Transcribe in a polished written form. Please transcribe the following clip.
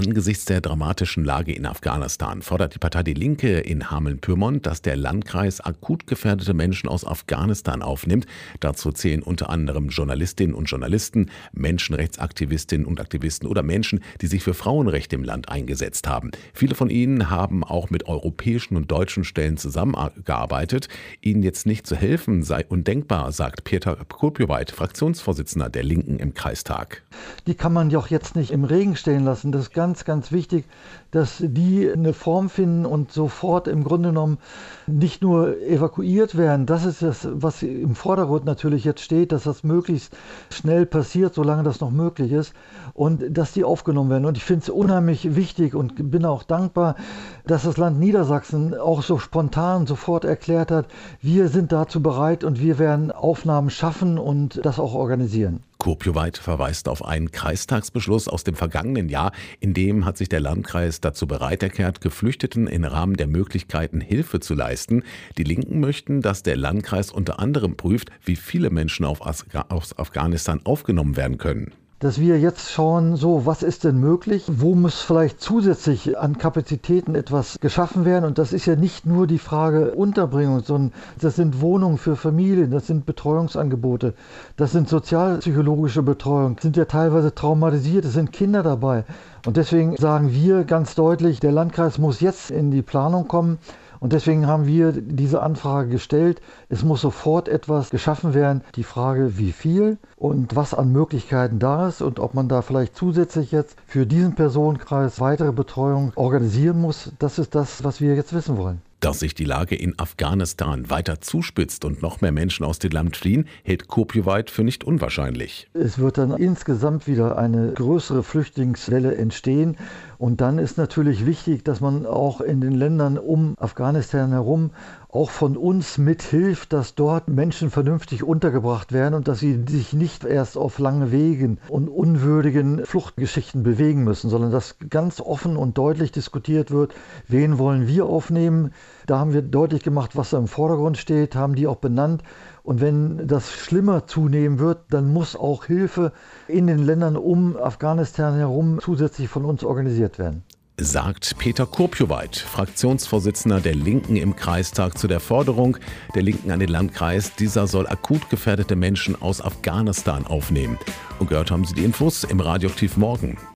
Angesichts der dramatischen Lage in Afghanistan fordert die Partei Die Linke in Hameln-Pyrmont, dass der Landkreis akut gefährdete Menschen aus Afghanistan aufnimmt. Dazu zählen unter anderem Journalistinnen und Journalisten, Menschenrechtsaktivistinnen und Aktivisten oder Menschen, die sich für Frauenrechte im Land eingesetzt haben. Viele von ihnen haben auch mit europäischen und deutschen Stellen zusammengearbeitet. Ihnen jetzt nicht zu helfen sei undenkbar, sagt Peter Kurpioweit, Fraktionsvorsitzender der Linken im Kreistag. Die kann man ja auch jetzt nicht im Regen stehen lassen. Das ist ganz, ganz wichtig, dass die eine Form finden und sofort im Grunde genommen nicht nur evakuiert werden. Das ist das, was im Vordergrund natürlich jetzt steht, dass das möglichst schnell passiert, solange das noch möglich ist, und dass die aufgenommen werden. Und ich finde es unheimlich wichtig und bin auch dankbar, dass das Land Niedersachsen auch so spontan sofort erklärt hat, wir sind dazu bereit und wir werden Aufnahmen schaffen und das auch organisieren. Kurpioweit verweist auf einen Kreistagsbeschluss aus dem vergangenen Jahr, in dem hat sich der Landkreis dazu bereit erklärt, Geflüchteten im Rahmen der Möglichkeiten Hilfe zu leisten. Die Linken möchten, dass der Landkreis unter anderem prüft, wie viele Menschen aus Afghanistan aufgenommen werden können. Dass wir jetzt schauen, so, was ist denn möglich? Wo muss vielleicht zusätzlich an Kapazitäten etwas geschaffen werden? Und das ist ja nicht nur die Frage Unterbringung, sondern das sind Wohnungen für Familien, das sind Betreuungsangebote, das sind sozialpsychologische Betreuung, sind ja teilweise traumatisiert, es sind Kinder dabei. Und deswegen sagen wir ganz deutlich, der Landkreis muss jetzt in die Planung kommen. Und deswegen haben wir diese Anfrage gestellt. Es muss sofort etwas geschaffen werden. Die Frage, wie viel und was an Möglichkeiten da ist und ob man da vielleicht zusätzlich jetzt für diesen Personenkreis weitere Betreuung organisieren muss, das ist das, was wir jetzt wissen wollen. Dass sich die Lage in Afghanistan weiter zuspitzt und noch mehr Menschen aus dem Land fliehen, hält Kurpioweit für nicht unwahrscheinlich. Es wird dann insgesamt wieder eine größere Flüchtlingswelle entstehen. Und dann ist natürlich wichtig, dass man auch in den Ländern um Afghanistan herum auch von uns mithilft, dass dort Menschen vernünftig untergebracht werden und dass sie sich nicht erst auf lange Wegen und unwürdigen Fluchtgeschichten bewegen müssen, sondern dass ganz offen und deutlich diskutiert wird, wen wollen wir aufnehmen. Da haben wir deutlich gemacht, was da im Vordergrund steht, haben die auch benannt. Und wenn das schlimmer zunehmen wird, dann muss auch Hilfe in den Ländern um Afghanistan herum zusätzlich von uns organisiert werden. Sagt Peter Kurpioweit, Fraktionsvorsitzender der Linken im Kreistag zu der Forderung der Linken an den Landkreis, dieser soll akut gefährdete Menschen aus Afghanistan aufnehmen. Und gehört haben Sie die Infos im Radioaktiv Morgen.